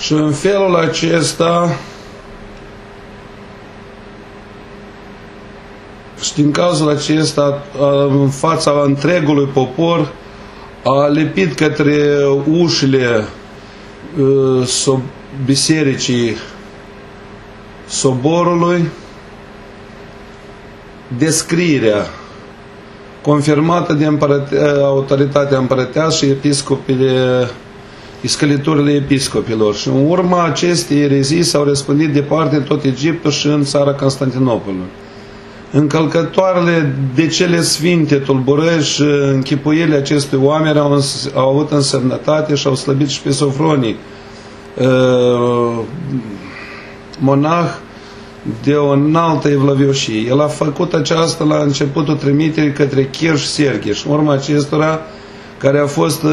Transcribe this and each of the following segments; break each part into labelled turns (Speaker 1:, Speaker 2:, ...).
Speaker 1: Și în felul acesta, și din cazul acesta, în fața întregului popor, a lipit către ușile bisericii soborului descrierea confirmată de autoritatea împărătească și scăliturile episcopilor. Și în urma acestei erezii s-au răspândit departe tot Egiptul și în țara Constantinopolului. Încălcătoarele de cele sfinte tulburări și închipuirile acestui oameni au avut însemnătate și au slăbit și pe Sofronii, monah de o înaltă evlavioșie. El a făcut aceasta la începutul trimiterii către Chir și Serghie și în urma acestora, care a fost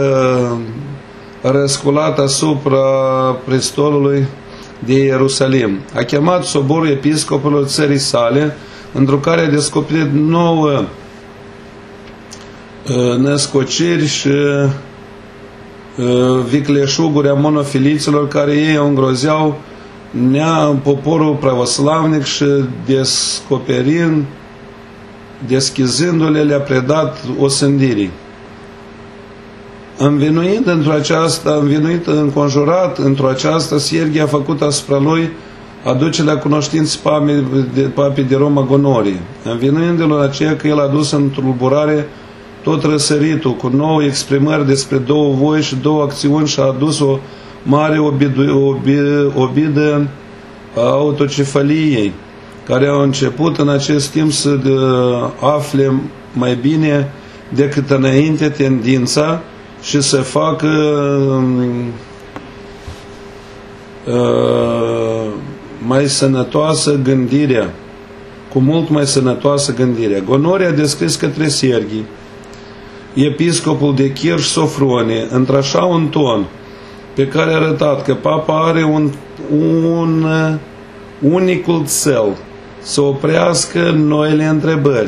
Speaker 1: răsculat asupra prestolului de Ierusalim. A chemat soborul episcopilor țării sale, într-o care a descoperit 9 născociri și vicleșuguri a monofiliților, care ei îngrozeau poporul pravoslavnic și deschizându-le, le-a predat osândirii. Înconjurat într-o aceasta, Serghie a făcut asupra lui aducerea cunoștinței papei de Roma Gonorie, învinuindu-l în aceea că el a dus în tulburare tot răsăritul, cu 9 exprimări despre 2 voi și 2 acțiuni, și a adus o mare obidă a autocefaliei, care au început în acest timp să afle mai bine decât înainte tendința și să facă mai sănătoasă gândirea, cu mult mai sănătoasă gândirea. Gonorie a descris către Serghii, episcopul de Chir și Sofronie, într-așa un ton pe care a arătat că papa are un unicul cel, să oprească noile întrebări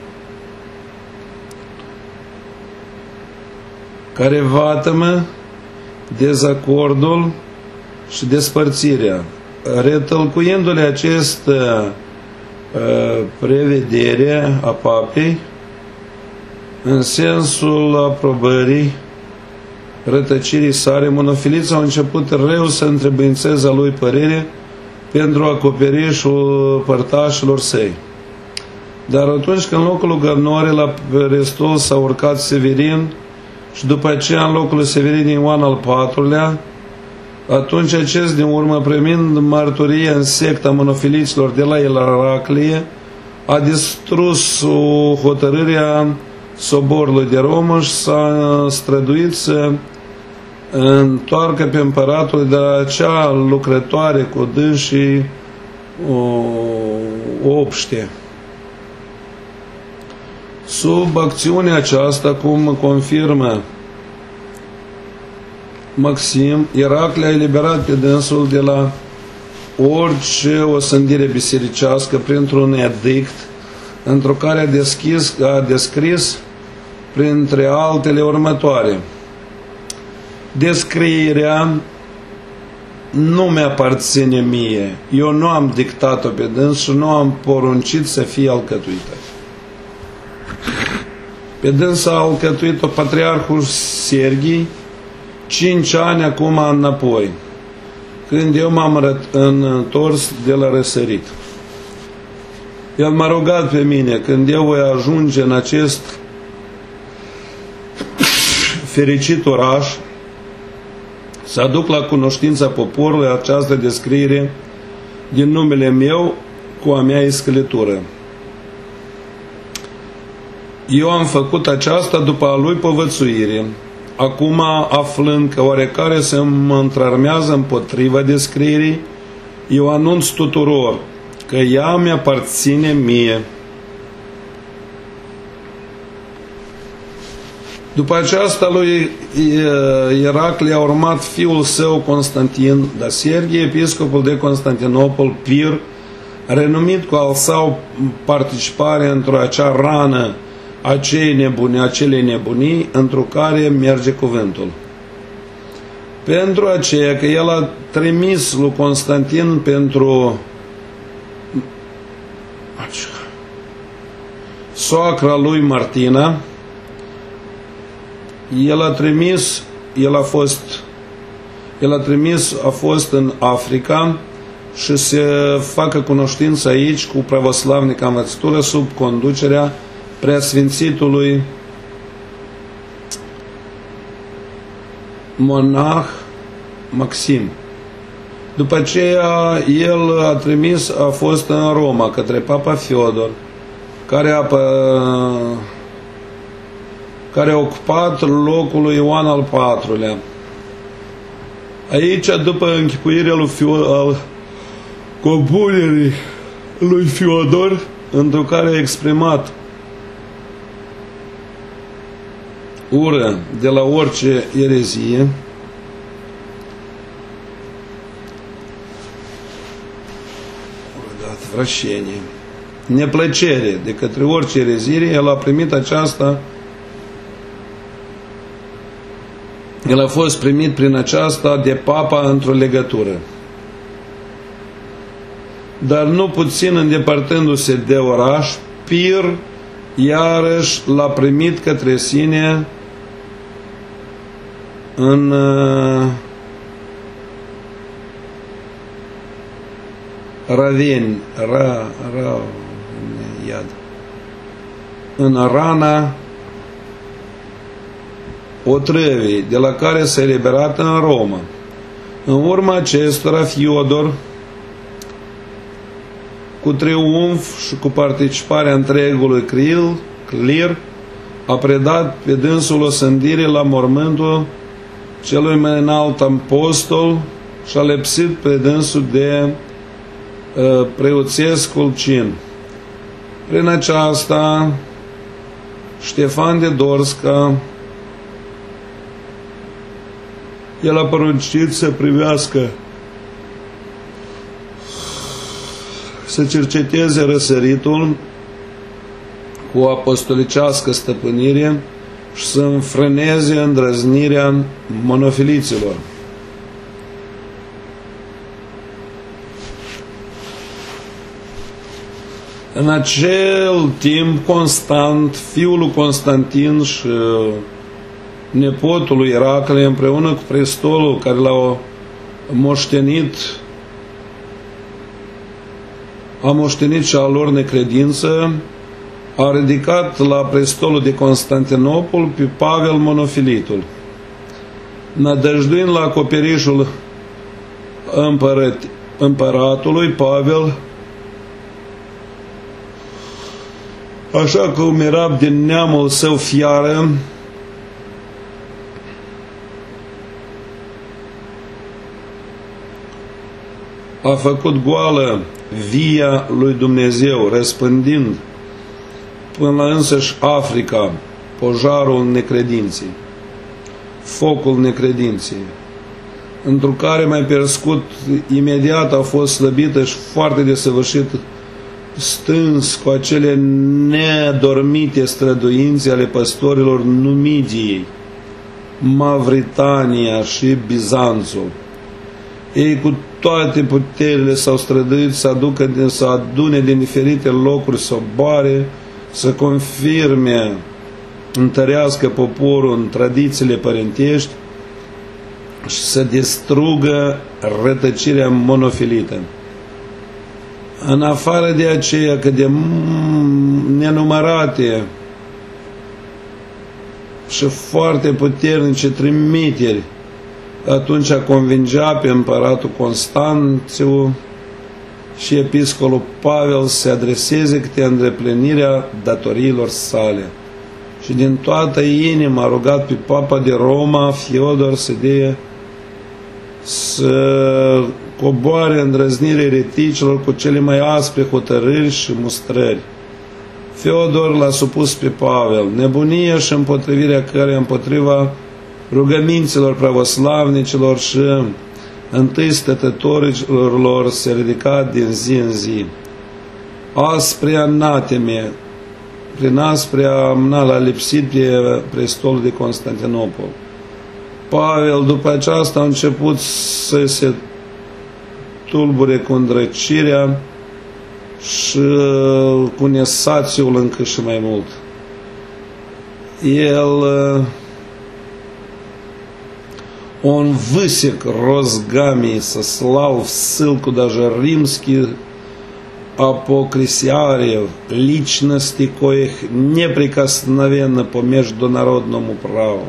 Speaker 1: care vatămă dezacordul și despărțirea, retălcuindu-le această prevedere a papei în sensul aprobării rătăcirii sale. Monofiliții au început rău să întrebuințeze a lui părere pentru a acoperi și părtașilor săi. Dar atunci când în locul lui Gonorie la prestol s-a urcat Severin și după aceea în locul lui Severin Ioan al IV-lea, atunci acest din urmă, primind mărturie în secta monofiliților de la Eraclie, a distrus hotărârea soborului de Roma și s-a străduit să întoarcă pe împăratul de la acea lucrătoare cu dânsii obște. Sub acțiunea aceasta, cum confirmă Maxim, Iracle a eliberat pe dânsul de la orice osândire bisericească printr-un edict, într-o care a descris printre altele următoare: descrierea nu mi-aparține mie, eu nu am dictat-o pe dâns și nu am poruncit să fie alcătuită. Pe dâns a alcătuit-o patriarhul Serghii 5 ani acum înapoi, când eu m-am întors de la răsărit. El m-a rugat pe mine, când eu voi ajunge în acest fericit oraș, să aduc la cunoștința poporului această descriere din numele meu cu a mea iscălitură. Eu am făcut aceasta după a lui povățuire. Acum, aflând că oarecare se mă întrarmează împotriva descrierii, eu anunț tuturor că ea mi-aparține mie. După aceasta lui Iracle a urmat fiul său Constantin, dar Serghie, episcopul de Constantinopol, Pir, renumit cu al său participare într-o acea rană acelei nebunii într-o care merge cuvântul. Pentru aceea că el a trimis lui Constantin pentru soacra lui Martina, a fost în Africa și se facă cunoștință aici cu pravoslavnica învățătură sub conducerea preasfințitului monah Maxim. După aceea el a fost în Roma către Papa Fiodor, care a ocupat locul lui Ioan al IV-lea. Aici, după închipuirea al compunerii lui Fiodor, într-o care a exprimat ură de la orice erezie, vrășenie, neplăcere de către orice erezie, el a primit aceasta, el a fost primit prin aceasta de papa într-o legătură. Dar nu puțin îndepărtându-se de oraș, Pir iarăși l-a primit către sine în în rana otrăvii, de la care s-a eliberat în Roma. În urma acestora, Fiodor, cu triumf și cu participarea întregului clir, a predat pe dânsul o sândire la mormântul celui mai înalt apostol și a lepsit pe dânsul de preoțescul cin. Prin aceasta, Ștefan de Dorsca, el a poruncit să privească, să cerceteze răsăritul cu apostolicească stăpânire și să înfrâneze îndrăznirea monofiliților. În acel timp, Constant, fiul lui Constantin și nepotul lui Iracle, împreună cu prestolul care l-au moștenit, a moștenit și a lor necredință, a ridicat la prestolul de Constantinopol pe Pavel Monofilitul, nădăjduind la acoperișul împăratului Pavel, așa cum era din neamul său fiară, a făcut goală via lui Dumnezeu, răspândind până la însăși Africa pojarul necredinței, focul necredinței, într-o care mai pe scurt imediat a fost slăbită și foarte desăvârșit stâns cu acele nedormite străduințe ale păstorilor Numidiei, Mavritania și Bizanțul. Ei cu toate puterile s-au străduit să adune din diferite locuri sobare, să confirme, întărească poporul în tradițiile părintești și să distrugă rătăcirea monofilită. În afară de aceea că de nenumărate și foarte puternice trimiteri atunci convingea pe împăratul Constanțiu și episcopul Pavel să se adreseze câte îndreplinirea datoriilor sale. Și din toată inima a rugat pe Papa de Roma, Fiodor, să coboare îndrăznirea ereticilor cu cele mai aspre hotărâri și mustrări. Fiodor l-a supus pe Pavel, nebunia și împotrivirea căreia împotriva rugăminților pravoslavnicilor și întâi stătătorilor lor se ridica din zi în zi. Aspre anateme, prin aspre amna l-a lipsit pe prestolul de Constantinopol. Pavel după aceasta a început să se tulbure cu îndrăcirea și cu nesațiul încă și mai mult. El он высек розгами, сослал в ссылку даже римских апокрисиариев, личности коих неприкосновенно по международному праву.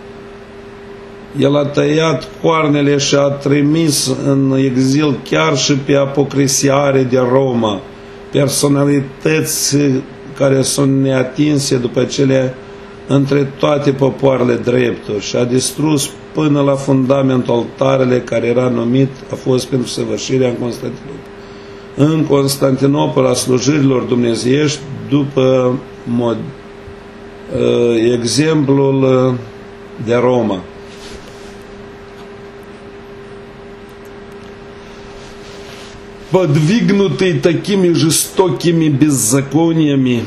Speaker 1: El a tăiat coarnele și a trimis în exil chiar și pe apocrisiare de Roma, personalități care sunt neatinse după cele între toate popoarele drepturi, și a distrus până la fundamentul altarele care era numit, a fost pentru săvârșirea în Constantinopol a slujirilor dumnezeiești după exemplul de Roma. Подвигнутый такими жестокими беззакониями,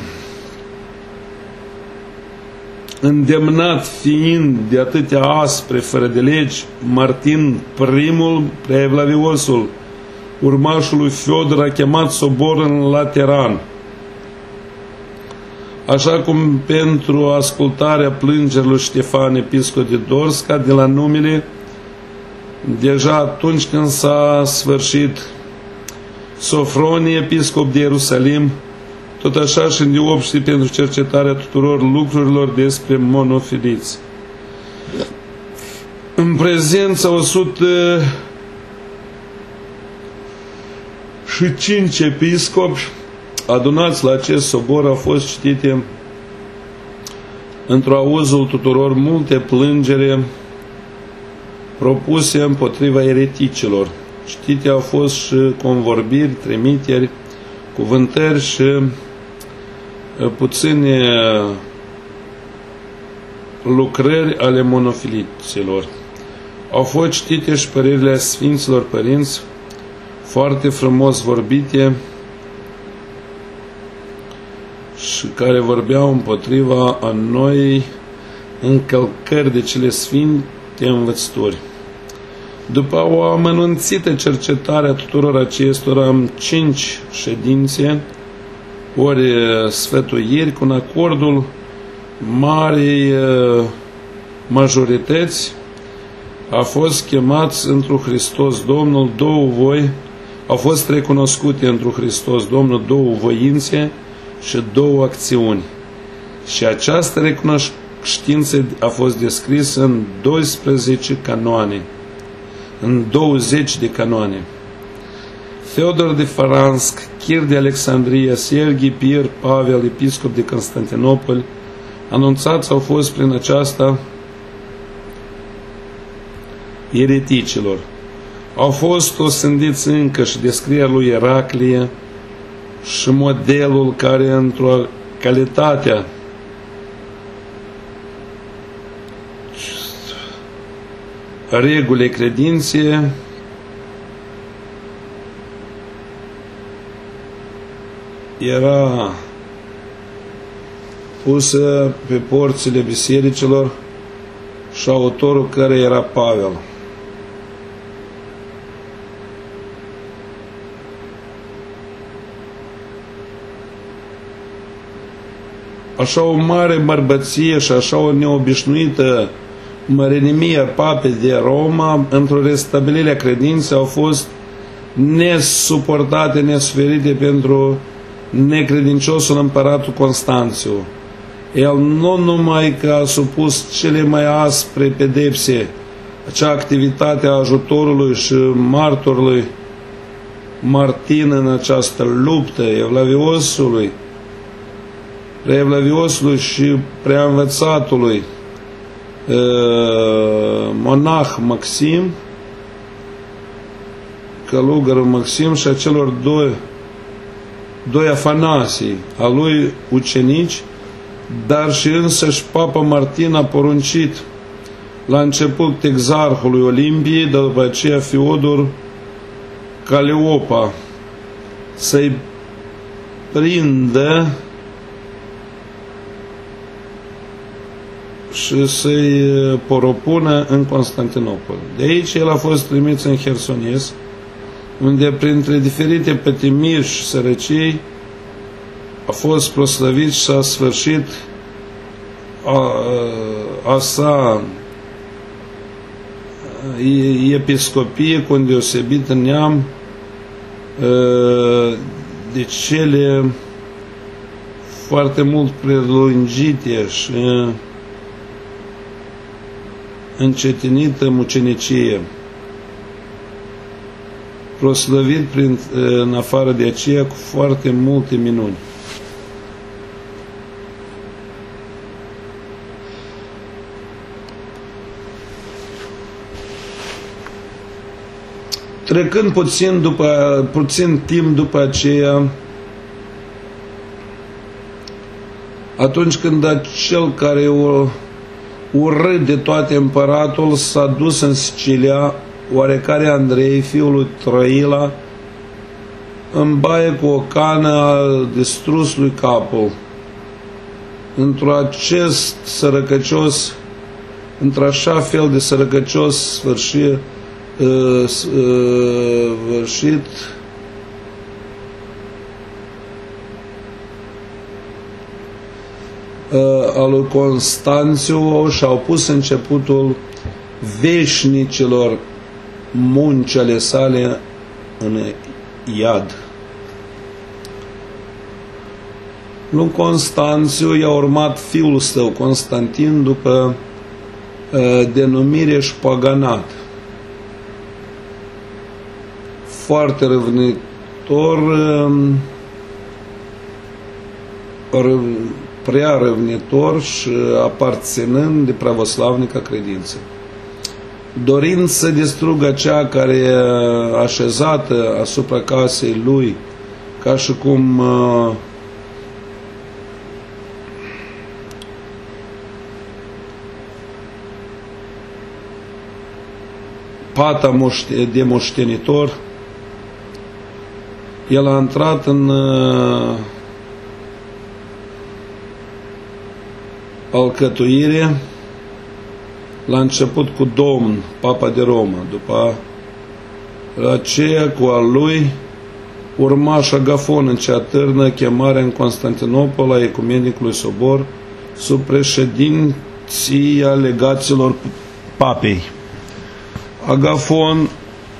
Speaker 1: îndemnat fiind de atâtea aspre fără de legi, Martin primul, Preevlaviosul, urmașul lui Fiodor, a chemat soborul în Lateran. Așa cum pentru ascultarea plângerilor Ștefan, episcop de Dorska, de la numele, deja atunci când s-a sfârșit Sofronie, episcop de Ierusalim, tot așa și îndeopște pentru cercetarea tuturor lucrurilor despre monofiliți. În prezența 105 episcopi adunați la acest sobor au fost citite într-o auzul tuturor multe plângere propuse împotriva ereticilor. Citite au fost și convorbiri, trimiteri, cuvântări și puține lucrări ale monofiliților. Au fost citite și părerile Sfinților Părinți, foarte frumos vorbite și care vorbeau împotriva a noi încălcări de cele sfinte învățături. După o amănunțită cercetare a tuturor acestora în 5 ședințe, ori sfătuiri, cu acordul marii majorități, a fost chemați întru Hristos Domnul două voi, au fost recunoscute întru Hristos Domnul două voințe și două acțiuni. Și această recunoștință a fost descrisă în 12 canoane, în 20 de canoane. Feodor de Faransk, Chir de Alexandria, Serghii Pier, Pavel, episcop de Constantinopol, anunțați au fost prin aceasta ereticilor. Au fost osândiți încă și descrierea lui Eraclie și modelul care, într-o calitatea regulii credinței, era pusă pe porțile bisericilor și autorul care era Pavel. Așa o mare bărbăție și așa o neobișnuită mărinimie a papei de Roma într-o restabilire a credinței au fost nesuportate, nesuferite pentru necredinciosul împăratul Constanțiu. El nu numai că a supus cele mai aspre pedepse, acea activitate a ajutorului și martorului Martin în această luptă, Evlaviosului și preaînvățatului monah Maxim, călugărul Maxim, și a celor doi Afanasii, a lui ucenici, dar și însăși Papa Martin a poruncit la început exarhului Olimpiei, dar după aceea Fiodor Caleopa să-i prindă și să-i poropună în Constantinopol. De aici el a fost trimis în Hersones, unde printre diferite pătimiri și sărăcii a fost proslăvit și s-a sfârșit a sa episcopie cu un deosebit neam de cele foarte mult prelungite și încetinită mucenicie, proslăvit în afară de aceea cu foarte multe minuni. Trecând puțin timp după aceea, atunci când acel care urât de toate împăratul s-a dus în Sicilia, oarecare Andrei, fiul lui Trăila, în baie cu o cană a distrus lui capul. Într-așa fel de sărăcăcios sfârșit al lui Constanțiu și-au pus începutul veșnicilor munci ale sale în iad. Lui Constanțiu i-a urmat fiul său, Constantin, după denumire și paganat. Foarte răvnitor, prea răvnitor și aparținând de pravoslavnică credință. Dorind să distrugă cea care e așezată asupra casei lui, ca și cum pata de moștenitor, el a intrat în alcătuire, la început cu Domn, Papa de Roma, după aceea cu al lui urma și Agafon în cea târnă chemarea în Constantinopol a Ecumenicului Sobor sub președinția legaților papei. Agafon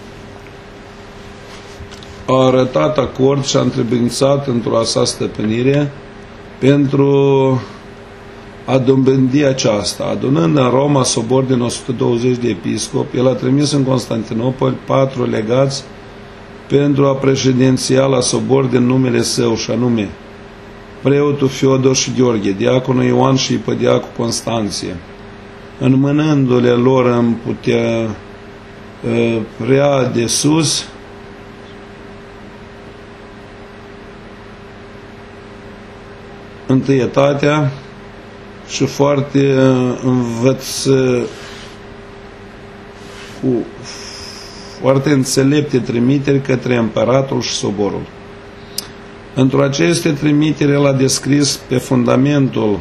Speaker 1: a arătat acord și a întrebuințat într-o sa stăpânire pentru a dobândi aceasta. Adunând în Roma sobor din 120 de episcopi, el a trimis în Constantinopol 4 legați pentru a președinția la sobor din numele său, și anume preotul Fiodor și Gheorghe, diaconul Ioan și ipădiacul Constanție, înmânându-le lor în putea prea de sus întâietatea și foarte cu foarte înțelepte trimiteri către împăratul și soborul. Într-o aceste trimiteri el a descris pe fundamentul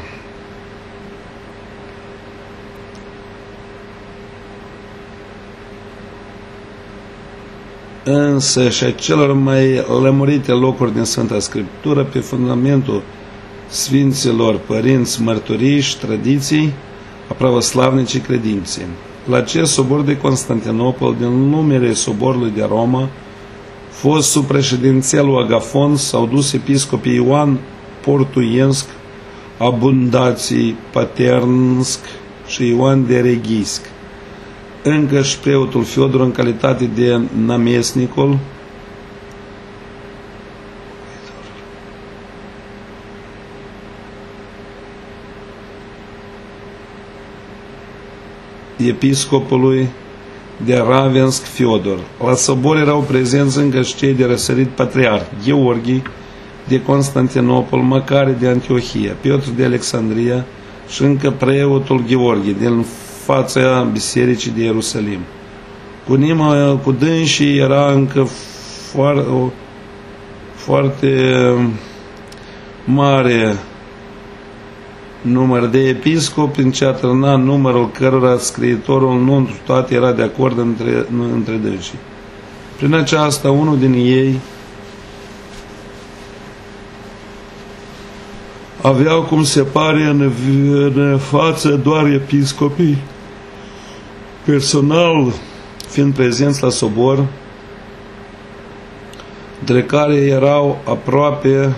Speaker 1: însă și a celor mai lămurite locuri din Sfânta Scriptură, pe fundamentul Sfinților Părinți, mărturii și tradiții a pravoslavnicii credințe. La acest sobor de Constantinopol, din numele soborului de Roma, fost sub președinția lui Agafon, s-au dus episcopii Ioan Portuiensk, Abundații Paternsk și Ioan de Reghisc, încă și preotul Fiodor în calitate de namestnicul, episcopului de Ravensk Fiodor. La sobor erau prezenți încă și cei de răsărit patriarh, Gheorghe de Constantinopol, Macare de Antiohia, Piotr de Alexandria și încă preotul Gheorghe din fața bisericii de Ierusalim. Cu dânsii era încă foarte mare număr de episcopi, în ce atârna numărul cărora scriitorul nu întru toate era de acord între dânsii. Prin aceasta, unul din ei aveau, cum se pare, în față doar episcopii, personal fiind prezenți la sobor, de care erau aproape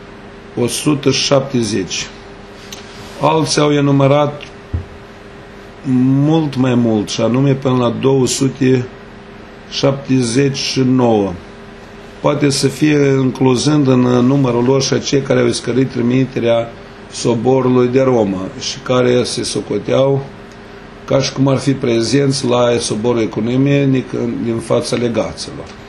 Speaker 1: 170. Alții au enumerat mult mai mult, și anume până la 279. Poate să fie incluzând în numărul lor și cei care au iscărit trimiterea soborului de Roma și care se socoteau ca și cum ar fi prezenți la soborul ecumenic din fața legaților.